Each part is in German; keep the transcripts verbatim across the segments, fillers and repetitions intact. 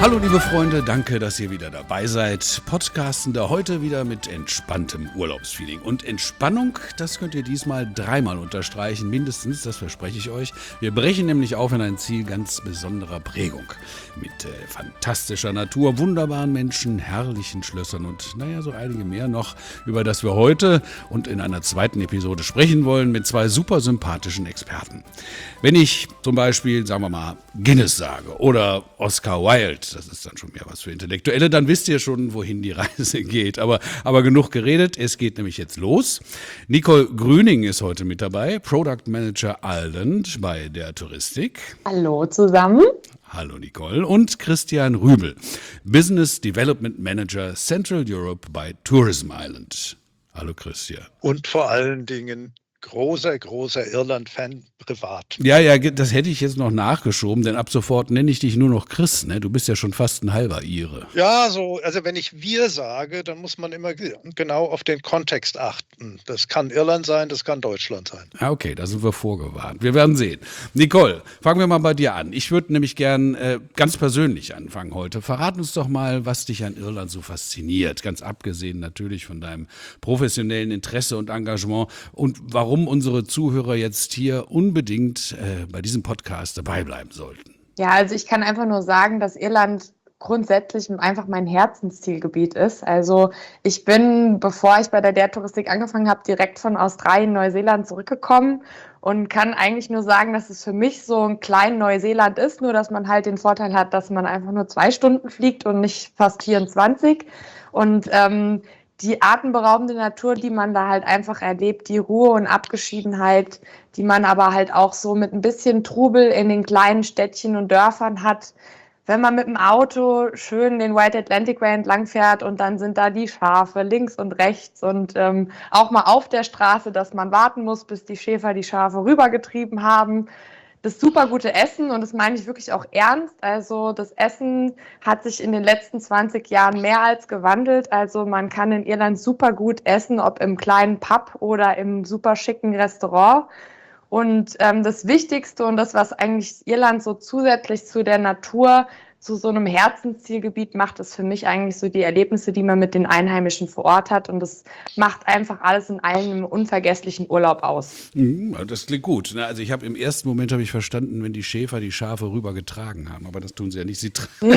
Hallo liebe Freunde, danke, dass ihr wieder dabei seid. Podcastende heute wieder mit entspanntem Urlaubsfeeling. Und Entspannung, das könnt ihr diesmal dreimal unterstreichen, mindestens, das verspreche ich euch. Wir brechen nämlich auf in ein Ziel ganz besonderer Prägung. Mit äh, fantastischer Natur, wunderbaren Menschen, herrlichen Schlössern und naja, so einige mehr noch, über das wir heute und in einer zweiten Episode sprechen wollen mit zwei super sympathischen Experten. Wenn ich zum Beispiel, sagen wir mal, Guinness sage oder Oscar Wilde, das ist dann schon mehr was für Intellektuelle, dann wisst ihr schon, wohin die Reise geht. Aber, aber genug geredet, es geht nämlich jetzt los. Nicole Grüning ist heute mit dabei, Product Manager Island bei der Touristik. Hallo zusammen. Hallo Nicole. Und Christian Rübel, Business Development Manager Central Europe bei Tourism Island. Hallo Christian. Und vor allen Dingen großer, großer Irland-Fan privat. Ja, ja, das hätte ich jetzt noch nachgeschoben, denn ab sofort nenne ich dich nur noch Chris, ne? Du bist ja schon fast ein halber Ire. Ja, so, also wenn ich wir sage, dann muss man immer genau auf den Kontext achten. Das kann Irland sein, das kann Deutschland sein. Ja, okay, da sind wir vorgewarnt. Wir werden sehen. Nicole, fangen wir mal bei dir an. Ich würde nämlich gern äh, ganz persönlich anfangen heute. Verrat uns doch mal, was dich an Irland so fasziniert. Ganz abgesehen natürlich von deinem professionellen Interesse und Engagement und warum Warum unsere Zuhörer jetzt hier unbedingt äh, bei diesem Podcast dabei bleiben sollten. Ja, also ich kann einfach nur sagen, dass Irland grundsätzlich einfach mein Herzenszielgebiet ist. Also ich bin, bevor ich bei der der Touristik angefangen habe, direkt von Australien, Neuseeland zurückgekommen und kann eigentlich nur sagen, dass es für mich so ein kleines Neuseeland ist, nur dass man halt den Vorteil hat, dass man einfach nur zwei Stunden fliegt und nicht fast vierundzwanzig. Und ähm, die atemberaubende Natur, die man da halt einfach erlebt, die Ruhe und Abgeschiedenheit, die man aber halt auch so mit ein bisschen Trubel in den kleinen Städtchen und Dörfern hat. Wenn man mit dem Auto schön den White Atlantic Way entlang fährt und dann sind da die Schafe links und rechts und ähm, auch mal auf der Straße, dass man warten muss, bis die Schäfer die Schafe rübergetrieben haben. Das super gute Essen, und das meine ich wirklich auch ernst. Also das Essen hat sich in den letzten zwanzig Jahren mehr als gewandelt. Also man kann in Irland super gut essen, ob im kleinen Pub oder im super schicken Restaurant. Und ähm, das Wichtigste und das, was eigentlich Irland so zusätzlich zu der Natur zu so einem Herzenszielgebiet macht, ist für mich eigentlich so die Erlebnisse, die man mit den Einheimischen vor Ort hat. Und das macht einfach alles in einem unvergesslichen Urlaub aus. Mhm, das klingt gut. Also ich habe im ersten Moment habe ich verstanden, wenn die Schäfer die Schafe rübergetragen haben. Aber das tun sie ja nicht. Sie tra-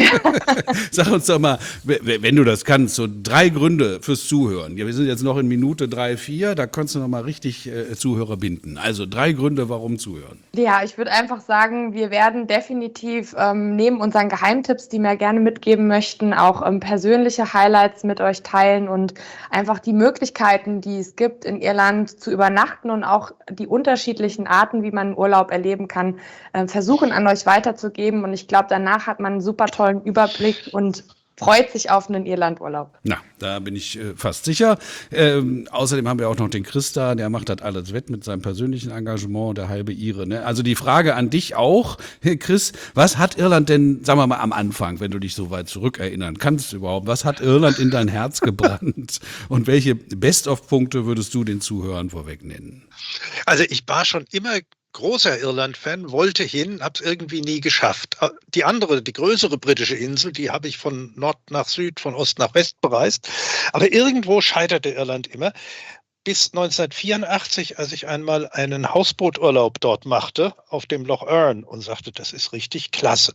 Sag uns doch mal, wenn du das kannst, so drei Gründe fürs Zuhören. Ja, wir sind jetzt noch in Minute drei, vier. Da kannst du noch mal richtig äh, Zuhörer binden. Also drei Gründe, warum zuhören. Ja, ich würde einfach sagen, wir werden definitiv ähm, neben unseren Geheimtipps, die wir gerne mitgeben möchten, auch ähm, persönliche Highlights mit euch teilen und einfach die Möglichkeiten, die es gibt, in Irland zu übernachten und auch die unterschiedlichen Arten, wie man Urlaub erleben kann, äh, versuchen an euch weiterzugeben. Und ich glaube, danach hat man einen super tollen Überblick und freut sich auf einen Irlandurlaub. Na, da bin ich äh, fast sicher. Ähm, außerdem haben wir auch noch den Chris da, der macht das alles wett mit seinem persönlichen Engagement, der halbe Ire. Ne? Also die Frage an dich auch, Chris, was hat Irland denn, sagen wir mal am Anfang, wenn du dich so weit zurückerinnern kannst überhaupt, was hat Irland in dein Herz gebrannt und welche Best-of-Punkte würdest du den Zuhörern vorweg nennen? Also ich war schon immer großer Irland-Fan, wollte hin, habe es irgendwie nie geschafft. Die andere, die größere britische Insel, die habe ich von Nord nach Süd, von Ost nach West bereist. Aber irgendwo scheiterte Irland immer. Bis neunzehnhundertvierundachtzig, als ich einmal einen Hausbooturlaub dort machte, auf dem Loch Earn und sagte, das ist richtig klasse.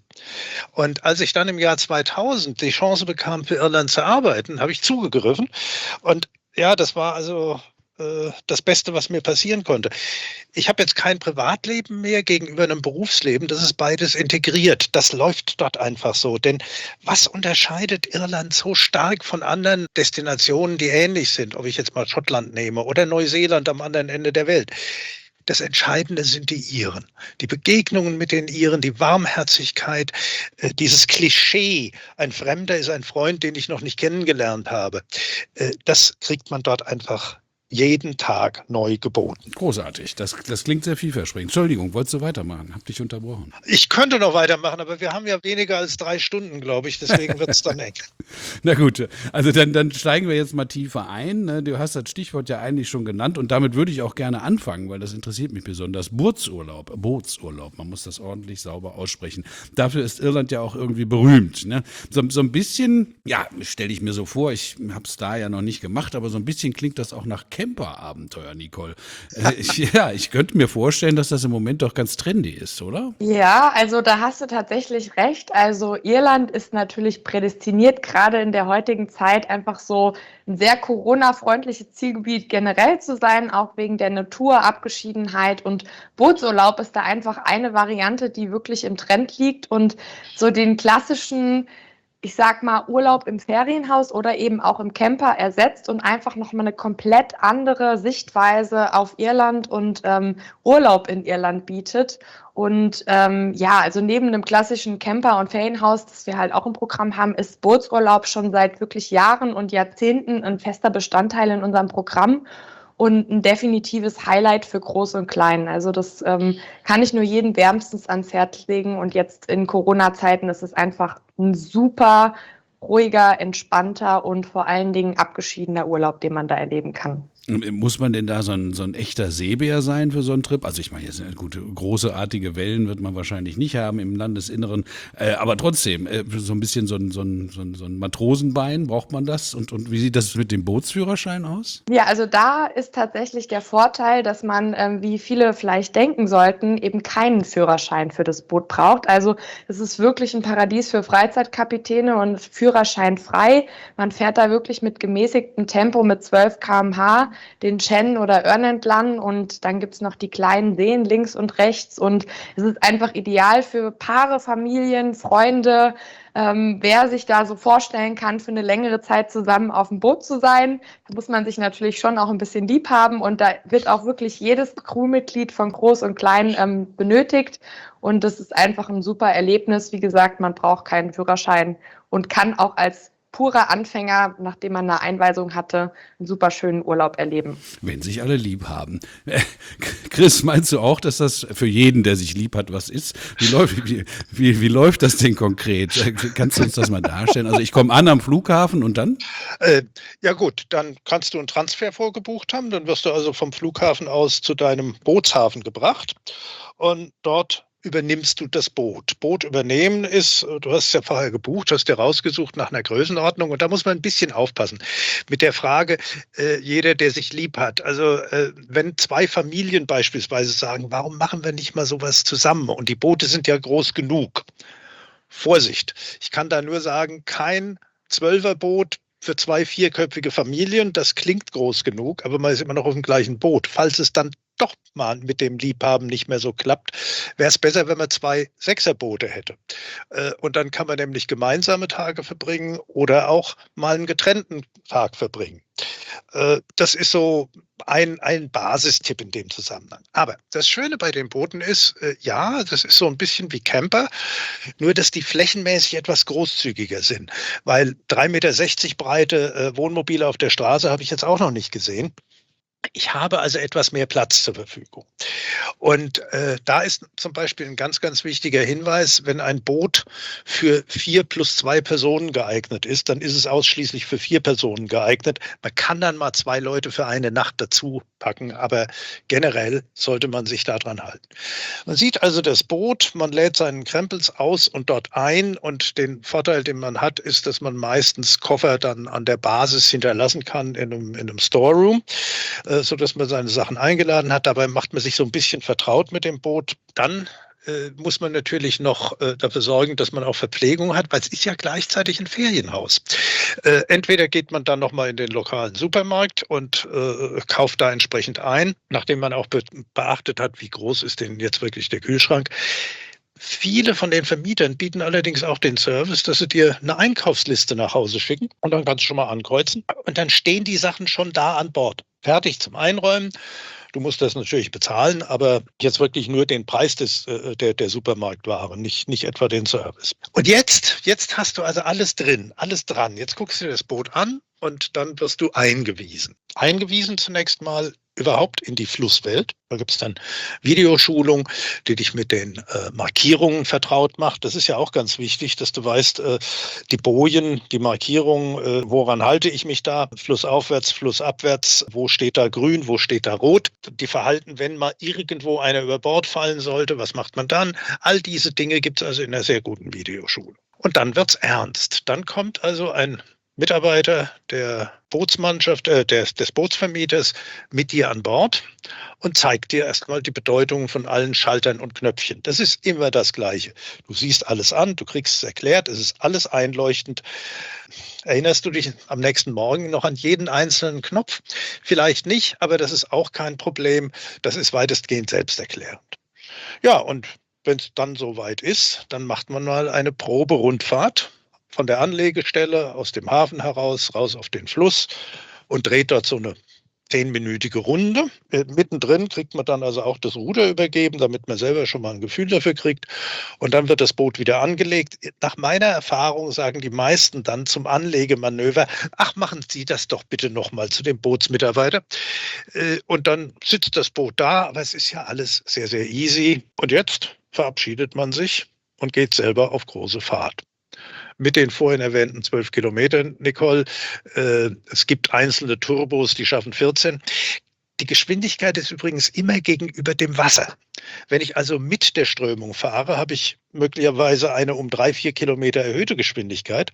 Und als ich dann im Jahr zweitausend die Chance bekam, für Irland zu arbeiten, habe ich zugegriffen. Und ja, das war also das Beste, was mir passieren konnte. Ich habe jetzt kein Privatleben mehr gegenüber einem Berufsleben. Das ist beides integriert. Das läuft dort einfach so. Denn was unterscheidet Irland so stark von anderen Destinationen, die ähnlich sind? Ob ich jetzt mal Schottland nehme oder Neuseeland am anderen Ende der Welt. Das Entscheidende sind die Iren. Die Begegnungen mit den Iren, die Warmherzigkeit, äh, dieses Klischee, ein Fremder ist ein Freund, den ich noch nicht kennengelernt habe. Äh, das kriegt man dort einfach jeden Tag neu geboten. Großartig, das, das klingt sehr vielversprechend. Entschuldigung, wolltest du weitermachen? Hab dich unterbrochen. Ich könnte noch weitermachen, aber wir haben ja weniger als drei Stunden, glaube ich, deswegen wird es dann eng. Na gut, also dann, dann steigen wir jetzt mal tiefer ein. ne? Du hast das Stichwort ja eigentlich schon genannt und damit würde ich auch gerne anfangen, weil das interessiert mich besonders. Bootsurlaub, Bootsurlaub, man muss das ordentlich sauber aussprechen. Dafür ist Irland ja auch irgendwie berühmt. Ne? So, so ein bisschen, ja, stelle ich mir so vor, ich habe es da ja noch nicht gemacht, aber so ein bisschen klingt das auch nach Camper-Abenteuer, Nicole. Äh, ich, ja, ich könnte mir vorstellen, dass das im Moment doch ganz trendy ist, oder? Ja, also da hast du tatsächlich recht. Also Irland ist natürlich prädestiniert, gerade in der heutigen Zeit einfach so ein sehr Corona-freundliches Zielgebiet generell zu sein, auch wegen der Naturabgeschiedenheit. Und Bootsurlaub ist da einfach eine Variante, die wirklich im Trend liegt und so den klassischen, ich sag mal, Urlaub im Ferienhaus oder eben auch im Camper ersetzt und einfach nochmal eine komplett andere Sichtweise auf Irland und ähm, Urlaub in Irland bietet. Und ähm, ja, also neben einem klassischen Camper- und Ferienhaus, das wir halt auch im Programm haben, ist Bootsurlaub schon seit wirklich Jahren und Jahrzehnten ein fester Bestandteil in unserem Programm und ein definitives Highlight für Groß und Klein. Also das ähm, kann ich nur jedem wärmstens ans Herz legen. Und jetzt in Corona-Zeiten ist es einfach ein super ruhiger, entspannter und vor allen Dingen abgeschiedener Urlaub, den man da erleben kann. Muss man denn da so ein, so ein echter Seebär sein für so einen Trip? Also ich meine, jetzt gute, großartige Wellen wird man wahrscheinlich nicht haben im Landesinneren, äh, aber trotzdem, äh, so ein bisschen so ein, so, ein, so, ein, so ein Matrosenbein, braucht man das? Und, und wie sieht das mit dem Bootsführerschein aus? Ja, also da ist tatsächlich der Vorteil, dass man, ähm, wie viele vielleicht denken sollten, eben keinen Führerschein für das Boot braucht. Also es ist wirklich ein Paradies für Freizeitkapitäne und Führerschein frei. Man fährt da wirklich mit gemäßigtem Tempo mit zwölf Kilometer pro Stunde den Chen oder Ön entlang und dann gibt's noch die kleinen Seen links und rechts und es ist einfach ideal für Paare, Familien, Freunde, ähm, wer sich da so vorstellen kann, für eine längere Zeit zusammen auf dem Boot zu sein. Da muss man sich natürlich schon auch ein bisschen lieb haben und da wird auch wirklich jedes Crewmitglied von Groß und Klein ähm, benötigt und das ist einfach ein super Erlebnis. Wie gesagt, man braucht keinen Führerschein und kann auch als purer Anfänger, nachdem man eine Einweisung hatte, einen super schönen Urlaub erleben. Wenn sich alle lieb haben. Chris, meinst du auch, dass das für jeden, der sich lieb hat, was ist? Wie läuft, wie, wie, wie läuft das denn konkret? Kannst du uns das mal darstellen? Also ich komme an am Flughafen und dann? Äh, ja gut, dann kannst du einen Transfer vorgebucht haben. Dann wirst du also vom Flughafen aus zu deinem Bootshafen gebracht und dort übernimmst du das Boot. Boot übernehmen ist, du hast es ja vorher gebucht, hast dir rausgesucht nach einer Größenordnung und da muss man ein bisschen aufpassen mit der Frage, äh, jeder, der sich lieb hat. Also äh, wenn zwei Familien beispielsweise sagen, warum machen wir nicht mal sowas zusammen? Und die Boote sind ja groß genug. Vorsicht, ich kann da nur sagen, kein Zwölferboot für zwei vierköpfige Familien, das klingt groß genug, aber man ist immer noch auf dem gleichen Boot. Falls es dann doch mal mit dem Liebhaben nicht mehr so klappt, wäre es besser, wenn man zwei Sechserboote hätte. Und dann kann man nämlich gemeinsame Tage verbringen oder auch mal einen getrennten Tag verbringen. Das ist so ein, ein Basistipp in dem Zusammenhang. Aber das Schöne bei den Booten ist, ja, das ist so ein bisschen wie Camper, nur dass die flächenmäßig etwas großzügiger sind. Weil drei Meter sechzig breite Wohnmobile auf der Straße habe ich jetzt auch noch nicht gesehen. Ich habe also etwas mehr Platz zur Verfügung. Und äh, da ist zum Beispiel ein ganz, ganz wichtiger Hinweis, wenn ein Boot für vier plus zwei Personen geeignet ist, dann ist es ausschließlich für vier Personen geeignet. Man kann dann mal zwei Leute für eine Nacht dazu packen, aber generell sollte man sich daran halten. Man sieht also das Boot, man lädt seinen Krempels aus und dort ein und den Vorteil, den man hat, ist, dass man meistens Koffer dann an der Basis hinterlassen kann in einem, in einem Storeroom, so dass man seine Sachen eingeladen hat. Dabei macht man sich so ein bisschen vertraut mit dem Boot. Dann äh, muss man natürlich noch äh, dafür sorgen, dass man auch Verpflegung hat, weil es ist ja gleichzeitig ein Ferienhaus. Äh, entweder geht man dann nochmal in den lokalen Supermarkt und äh, kauft da entsprechend ein, nachdem man auch be- beachtet hat, wie groß ist denn jetzt wirklich der Kühlschrank. Viele von den Vermietern bieten allerdings auch den Service, dass sie dir eine Einkaufsliste nach Hause schicken und dann kannst du schon mal ankreuzen und dann stehen die Sachen schon da an Bord. Fertig zum Einräumen. Du musst das natürlich bezahlen, aber jetzt wirklich nur den Preis des, äh, der, der Supermarktware, nicht, nicht etwa den Service. Und jetzt, jetzt hast du also alles drin, alles dran. Jetzt guckst du dir das Boot an. und dann wirst du eingewiesen. Eingewiesen zunächst mal überhaupt in die Flusswelt. Da gibt es dann Videoschulung, die dich mit den äh, Markierungen vertraut macht. Das ist ja auch ganz wichtig, dass du weißt, äh, die Bojen, die Markierungen, äh, woran halte ich mich da? Flussaufwärts, flussabwärts, wo steht da grün, wo steht da rot? Die Verhalten, wenn mal irgendwo einer über Bord fallen sollte, was macht man dann? All diese Dinge gibt es also in einer sehr guten Videoschulung. Und dann wird's ernst. Dann kommt also ein Mitarbeiter der Bootsmannschaft, äh, des, des Bootsvermieters mit dir an Bord und zeigt dir erstmal die Bedeutung von allen Schaltern und Knöpfchen. Das ist immer das Gleiche. Du siehst alles an, du kriegst es erklärt, es ist alles einleuchtend. Erinnerst du dich am nächsten Morgen noch an jeden einzelnen Knopf? Vielleicht nicht, aber das ist auch kein Problem. Das ist weitestgehend selbsterklärend. Ja, und wenn es dann soweit ist, dann macht man mal eine Proberundfahrt von der Anlegestelle aus dem Hafen heraus, raus auf den Fluss und dreht dort so eine zehnminütige Runde. Äh, mittendrin kriegt man dann also auch das Ruder übergeben, damit man selber schon mal ein Gefühl dafür kriegt. Und dann wird das Boot wieder angelegt. Nach meiner Erfahrung sagen die meisten dann zum Anlegemanöver, ach, machen Sie das doch bitte nochmal zu dem Bootsmitarbeiter. Äh, und dann sitzt das Boot da, aber es ist ja alles sehr, sehr easy. Und jetzt verabschiedet man sich und geht selber auf große Fahrt. Mit den vorhin erwähnten zwölf Kilometern, Nicole. Äh, es gibt einzelne Turbos, die schaffen vierzehn. Die Geschwindigkeit ist übrigens immer gegenüber dem Wasser. Wenn ich also mit der Strömung fahre, habe ich möglicherweise eine um drei, vier Kilometer erhöhte Geschwindigkeit.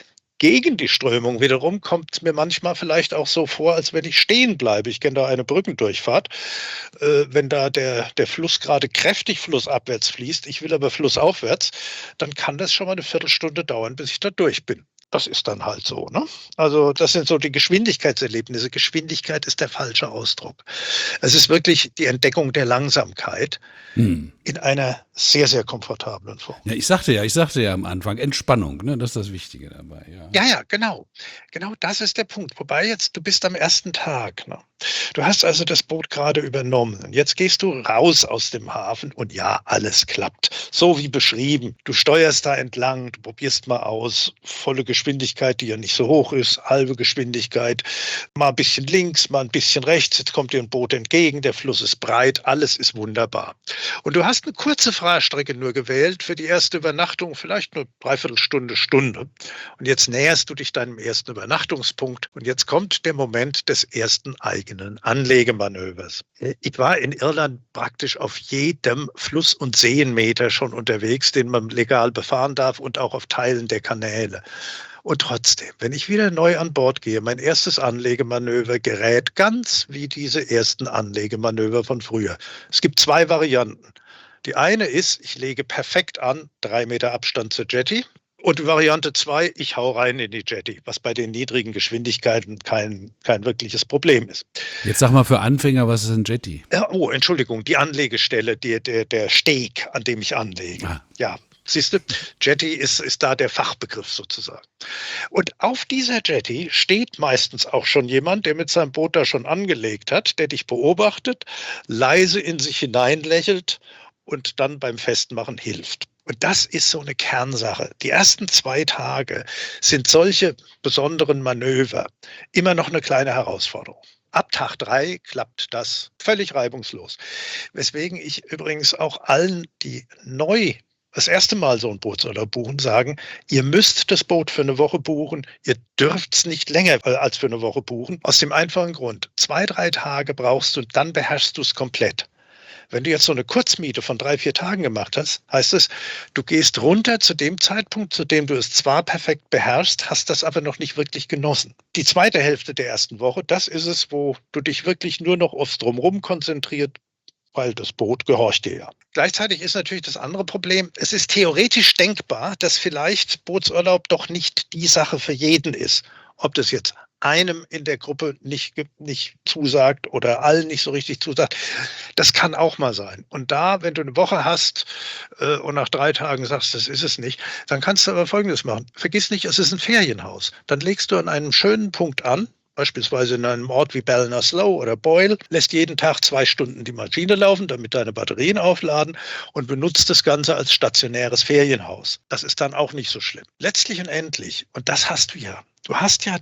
Gegen die Strömung wiederum kommt es mir manchmal vielleicht auch so vor, als wenn ich stehen bleibe. Ich kenne da eine Brückendurchfahrt. Äh, wenn da der, der Fluss gerade kräftig flussabwärts fließt, ich will aber flussaufwärts, dann kann das schon mal eine Viertelstunde dauern, bis ich da durch bin. Das ist dann halt so, ne? Also das sind so die Geschwindigkeitserlebnisse. Geschwindigkeit ist der falsche Ausdruck. Es ist wirklich die Entdeckung der Langsamkeit hm. in einer sehr, sehr komfortablen Form. Ja, ich sagte ja, ich sagte ja am Anfang, Entspannung, ne? Das ist das Wichtige dabei. Ja, ja, ja, genau. Genau das ist der Punkt. Wobei jetzt, du bist am ersten Tag. Ne? Du hast also das Boot gerade übernommen. Jetzt gehst du raus aus dem Hafen und ja, alles klappt. So wie beschrieben. Du steuerst da entlang, du probierst mal aus, volle Geschwindigkeit, die ja nicht so hoch ist, halbe Geschwindigkeit, mal ein bisschen links, mal ein bisschen rechts. Jetzt kommt dir ein Boot entgegen, der Fluss ist breit, alles ist wunderbar. Und du hast eine kurze Fahrstrecke nur gewählt für die erste Übernachtung, vielleicht nur dreiviertel Stunde, Stunde. Und jetzt näherst du dich deinem ersten Übernachtungspunkt und jetzt kommt der Moment des ersten eigenen Anlegemanövers. Ich war in Irland praktisch auf jedem Fluss- und Seenmeter schon unterwegs, den man legal befahren darf und auch auf Teilen der Kanäle. Und trotzdem, wenn ich wieder neu an Bord gehe, mein erstes Anlegemanöver gerät ganz wie diese ersten Anlegemanöver von früher. Es gibt zwei Varianten. Die eine ist, ich lege perfekt an, drei Meter Abstand zur Jetty. Und die Variante zwei, ich hau rein in die Jetty, was bei den niedrigen Geschwindigkeiten kein, kein wirkliches Problem ist. Jetzt sag mal für Anfänger, was ist ein Jetty? Ja, oh, Entschuldigung, die Anlegestelle, die, der, der Steg, an dem ich anlege. Ah. Ja, siehst du, Jetty ist, ist da der Fachbegriff sozusagen. Und auf dieser Jetty steht meistens auch schon jemand, der mit seinem Boot da schon angelegt hat, der dich beobachtet, leise in sich hineinlächelt und dann beim Festmachen hilft. Und das ist so eine Kernsache. Die ersten zwei Tage sind solche besonderen Manöver immer noch eine kleine Herausforderung. Ab Tag drei klappt das völlig reibungslos. Weswegen ich übrigens auch allen, die neu das erste Mal so ein Bootsurlaub buchen, sagen, ihr müsst das Boot für eine Woche buchen, ihr dürft es nicht länger als für eine Woche buchen. Aus dem einfachen Grund, zwei, drei Tage brauchst du und dann beherrschst du es komplett. Wenn du jetzt so eine Kurzmiete von drei, vier Tagen gemacht hast, heißt es, du gehst runter zu dem Zeitpunkt, zu dem du es zwar perfekt beherrschst, hast das aber noch nicht wirklich genossen. Die zweite Hälfte der ersten Woche, das ist es, wo du dich wirklich nur noch aufs Drumherum konzentriert, weil das Boot gehorcht dir ja. Gleichzeitig ist natürlich das andere Problem, es ist theoretisch denkbar, dass vielleicht Bootsurlaub doch nicht die Sache für jeden ist. Ob das jetzt einem in der Gruppe nicht, nicht zusagt oder allen nicht so richtig zusagt. Das kann auch mal sein. Und da, wenn du eine Woche hast äh, und nach drei Tagen sagst, das ist es nicht, dann kannst du aber Folgendes machen. Vergiss nicht, es ist ein Ferienhaus. Dann legst du an einem schönen Punkt an, beispielsweise in einem Ort wie Ballinasloe oder Boyle, lässt jeden Tag zwei Stunden die Maschine laufen, damit deine Batterien aufladen und benutzt das Ganze als stationäres Ferienhaus. Das ist dann auch nicht so schlimm. Letztlich und endlich, und das hast du ja, du hast ja das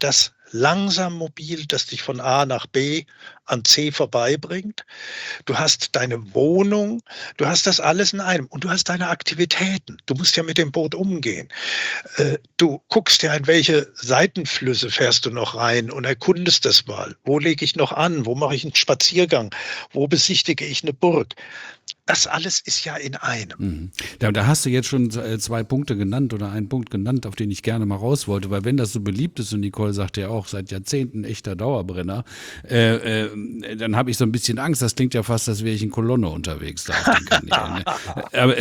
langsam mobil, das dich von A nach B an C vorbeibringt. Du hast deine Wohnung, du hast das alles in einem und du hast deine Aktivitäten. Du musst ja mit dem Boot umgehen. Äh, Du guckst ja, in welche Seitenflüsse fährst du noch rein und erkundest das mal. Wo lege ich noch an? Wo mache ich einen Spaziergang? Wo besichtige ich eine Burg? Das alles ist ja in einem. Mhm. Da, da hast du jetzt schon äh, zwei Punkte genannt oder einen Punkt genannt, auf den ich gerne mal raus wollte, weil wenn das so beliebt ist und Nicole sagt ja auch seit Jahrzehnten echter Dauerbrenner, äh, äh, dann habe ich so ein bisschen Angst. Das klingt ja fast, als wäre ich in Kolonne unterwegs da auf den Kanälen. Ne? aber,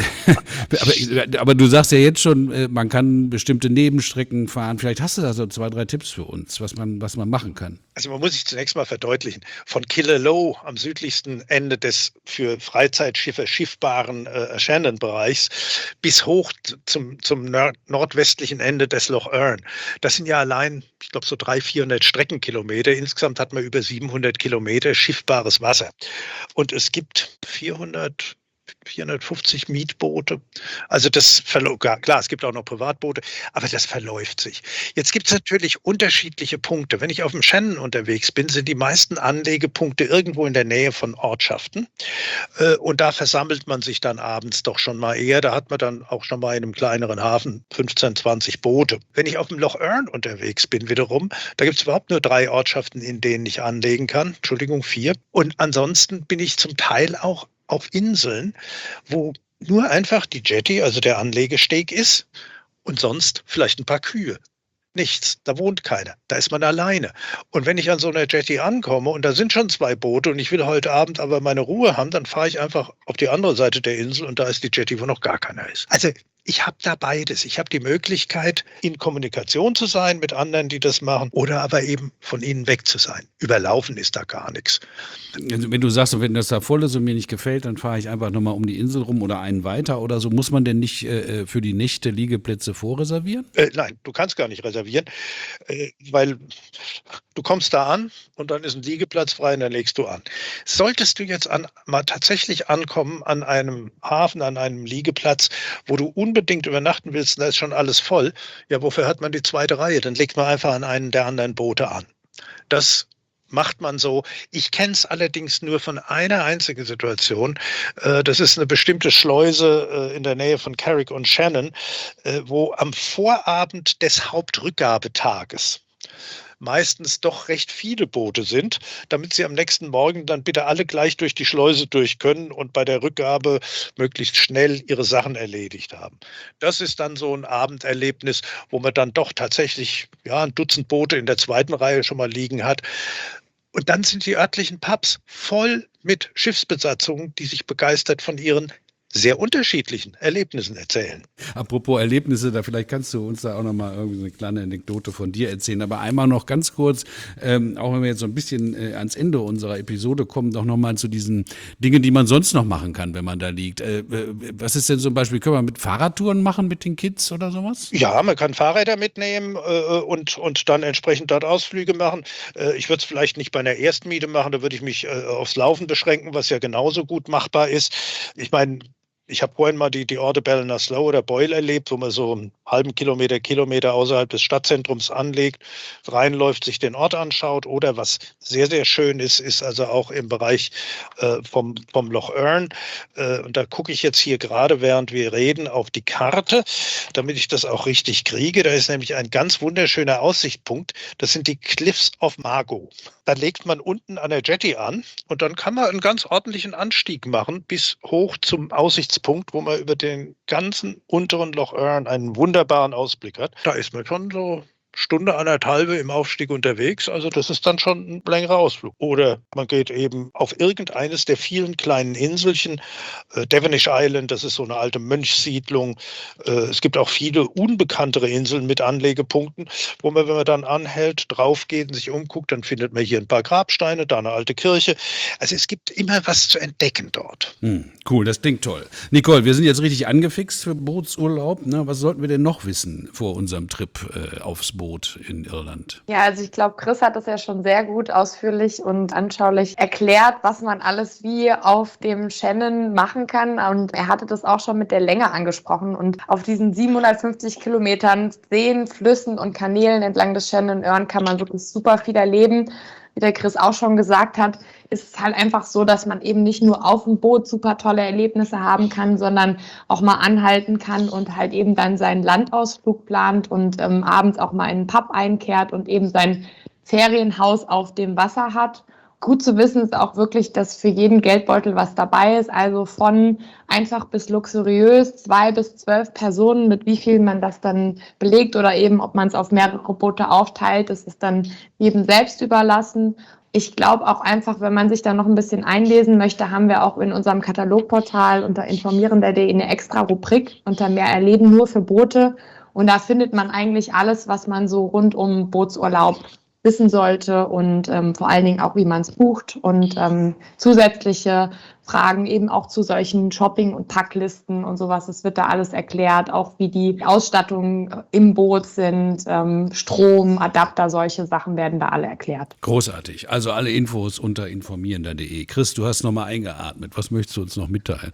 aber, aber du sagst ja jetzt schon, äh, man kann bestimmte Nebenstrecken fahren. Vielleicht hast du da so zwei, drei Tipps für uns, was man, was man machen kann. Also man muss sich zunächst mal verdeutlichen, von Killaloe am südlichsten Ende des für Freizeitschiffe schiffbaren äh, Shannon-Bereichs bis hoch zum, zum nord nordwestlichen Ende des Loch Earn. Das sind ja allein, ich glaube, so dreihundert, vierhundert Streckenkilometer. Insgesamt hat man über siebenhundert Kilometer schiffbares Wasser. Und es gibt vierhundert, vierhundertfünfzig Mietboote. Also das verläuft, klar, es gibt auch noch Privatboote, aber das verläuft sich. Jetzt gibt es natürlich unterschiedliche Punkte. Wenn ich auf dem Shannon unterwegs bin, sind die meisten Anlegepunkte irgendwo in der Nähe von Ortschaften. Äh, Und da versammelt man sich dann abends doch schon mal eher. Da hat man dann auch schon mal in einem kleineren Hafen fünfzehn, zwanzig Boote. Wenn ich auf dem Loch Earn unterwegs bin wiederum, da gibt es überhaupt nur drei Ortschaften, in denen ich anlegen kann. Entschuldigung, vier. Und ansonsten bin ich zum Teil auch auf Inseln, wo nur einfach die Jetty, also der Anlegesteg ist und sonst vielleicht ein paar Kühe. Nichts, da wohnt keiner, da ist man alleine. Und wenn ich an so einer Jetty ankomme und da sind schon zwei Boote und ich will heute Abend aber meine Ruhe haben, dann fahre ich einfach auf die andere Seite der Insel und da ist die Jetty, wo noch gar keiner ist. Also ich habe da beides. Ich habe die Möglichkeit, in Kommunikation zu sein mit anderen, die das machen, oder aber eben von ihnen weg zu sein. Überlaufen ist da gar nichts. Also wenn du sagst, wenn das da voll ist und mir nicht gefällt, dann fahre ich einfach nochmal um die Insel rum oder einen weiter oder so. Muss man denn nicht äh, für die Nächte Liegeplätze vorreservieren? Äh, nein, du kannst gar nicht reservieren, äh, weil du kommst da an und dann ist ein Liegeplatz frei und dann legst du an. Solltest du jetzt an, mal tatsächlich ankommen an einem Hafen, an einem Liegeplatz, wo du unbedingt übernachten willst, und da ist schon alles voll, ja, wofür hat man die zweite Reihe? Dann legt man einfach an einen der anderen Boote an. Das macht man so. Ich kenne es allerdings nur von einer einzigen Situation. Äh, Das ist eine bestimmte Schleuse äh, in der Nähe von Carrick und Shannon, äh, wo am Vorabend des Hauptrückgabetages meistens doch recht viele Boote sind, damit sie am nächsten Morgen dann bitte alle gleich durch die Schleuse durch können und bei der Rückgabe möglichst schnell ihre Sachen erledigt haben. Das ist dann so ein Abenderlebnis, wo man dann doch tatsächlich ja, ein Dutzend Boote in der zweiten Reihe schon mal liegen hat. Und dann sind die örtlichen Pubs voll mit Schiffsbesatzungen, die sich begeistert von ihren sehr unterschiedlichen Erlebnissen erzählen. Apropos Erlebnisse, da vielleicht kannst du uns da auch nochmal irgendwie so eine kleine Anekdote von dir erzählen. Aber einmal noch ganz kurz, ähm, auch wenn wir jetzt so ein bisschen äh, ans Ende unserer Episode kommen, doch nochmal zu diesen Dingen, die man sonst noch machen kann, wenn man da liegt. Äh, was ist denn zum Beispiel, können wir mit Fahrradtouren machen mit den Kids oder sowas? Ja, man kann Fahrräder mitnehmen äh, und, und dann entsprechend dort Ausflüge machen. Äh, ich würde es vielleicht nicht bei einer Erstmiete machen, da würde ich mich äh, aufs Laufen beschränken, was ja genauso gut machbar ist. Ich meine, ich habe vorhin mal die, die Orte Ballinasloe oder Boyle erlebt, wo man so einen halben Kilometer, Kilometer außerhalb des Stadtzentrums anlegt, reinläuft, sich den Ort anschaut. Oder was sehr, sehr schön ist, ist also auch im Bereich äh, vom, vom Loch Earn. Äh, und da gucke ich jetzt hier gerade, während wir reden, auf die Karte, damit ich das auch richtig kriege. Da ist nämlich ein ganz wunderschöner Aussichtspunkt. Das sind die Cliffs of Margaux. Da legt man unten an der Jetty an und dann kann man einen ganz ordentlichen Anstieg machen bis hoch zum Aussichtspunkt, wo man über den ganzen unteren Loch Earn einen wunderbaren Ausblick hat. Da ist man schon so Stunde, anderthalbe im Aufstieg unterwegs. Also das ist dann schon ein längerer Ausflug. Oder man geht eben auf irgendeines der vielen kleinen Inselchen. Äh, Devonish Island, das ist so eine alte Mönchssiedlung. Äh, es gibt auch viele unbekanntere Inseln mit Anlegepunkten, wo man, wenn man dann anhält, drauf geht und sich umguckt, dann findet man hier ein paar Grabsteine, da eine alte Kirche. Also es gibt immer was zu entdecken dort. Hm, cool, das klingt toll. Nicole, wir sind jetzt richtig angefixt für Bootsurlaub. Ne? Was sollten wir denn noch wissen vor unserem Trip äh, aufs Boot? Boot in Irland? Ja, also ich glaube, Chris hat das ja schon sehr gut ausführlich und anschaulich erklärt, was man alles wie auf dem Shannon machen kann. Und er hatte das auch schon mit der Länge angesprochen. Und auf diesen siebenhundertfünfzig Kilometern Seen, Flüssen und Kanälen entlang des Shannon Erne kann man wirklich super viel erleben. Wie der Chris auch schon gesagt hat, ist es halt einfach so, dass man eben nicht nur auf dem Boot super tolle Erlebnisse haben kann, sondern auch mal anhalten kann und halt eben dann seinen Landausflug plant und ähm, abends auch mal in einen Pub einkehrt und eben sein Ferienhaus auf dem Wasser hat. Gut zu wissen ist auch wirklich, dass für jeden Geldbeutel was dabei ist, also von einfach bis luxuriös, zwei bis zwölf Personen, mit wie viel man das dann belegt oder eben, ob man es auf mehrere Boote aufteilt, das ist dann jedem selbst überlassen. Ich glaube auch einfach, wenn man sich da noch ein bisschen einlesen möchte, haben wir auch in unserem Katalogportal unter informierender punkt de eine extra Rubrik unter Mehr erleben nur für Boote. Und da findet man eigentlich alles, was man so rund um Bootsurlaub wissen sollte und ähm, vor allen Dingen auch, wie man es bucht und ähm, zusätzliche Fragen eben auch zu solchen Shopping- und Packlisten und sowas. Es wird da alles erklärt, auch wie die Ausstattungen im Boot sind, ähm, Strom, Adapter, solche Sachen werden da alle erklärt. Großartig. Also alle Infos unter informierender punkt de. Chris, du hast nochmal eingeatmet. Was möchtest du uns noch mitteilen?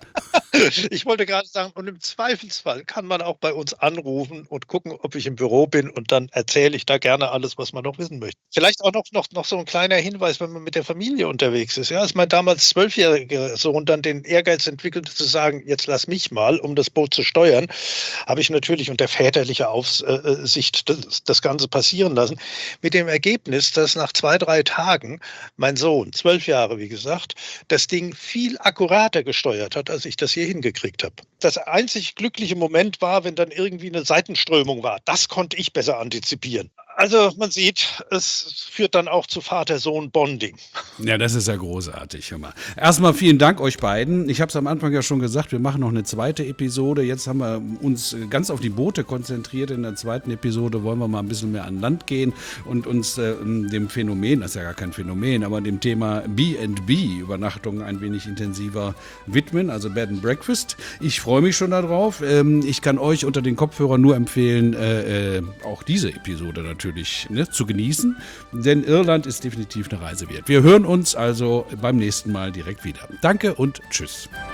Ich wollte gerade sagen, und im Zweifelsfall kann man auch bei uns anrufen und gucken, ob ich im Büro bin, und dann erzähle ich da gerne alles, was man noch wissen möchte. Vielleicht auch noch, noch, noch so ein kleiner Hinweis, wenn man mit der Familie unterwegs ist. Ja, als mein damals zwölfjähriger Sohn dann den Ehrgeiz entwickelte, zu sagen, jetzt lass mich mal, um das Boot zu steuern, habe ich natürlich unter väterlicher Aufsicht das, das Ganze passieren lassen. Mit dem Ergebnis, dass nach zwei, drei Tagen mein Sohn, zwölf Jahre wie gesagt, das Ding viel akkurater gesteuert hat, als ich das je hingekriegt habe. Das einzig glückliche Moment war, wenn dann irgendwie eine Seitenströmung war. Das konnte ich besser antizipieren. Also man sieht, es führt dann auch zu Vater-Sohn-Bonding. Ja, das ist ja großartig. Hör mal. Erstmal vielen Dank euch beiden. Ich habe es am Anfang ja schon gesagt, wir machen noch eine zweite Episode. Jetzt haben wir uns ganz auf die Boote konzentriert. In der zweiten Episode wollen wir mal ein bisschen mehr an Land gehen und uns äh, dem Phänomen, das ist ja gar kein Phänomen, aber dem Thema B and B-Übernachtungen ein wenig intensiver widmen, also Bed and Breakfast. Ich freue mich schon darauf. Ähm, ich kann euch unter den Kopfhörern nur empfehlen, äh, äh, auch diese Episode natürlich natürlich ne, zu genießen, denn Irland ist definitiv eine Reise wert. Wir hören uns also beim nächsten Mal direkt wieder. Danke und tschüss.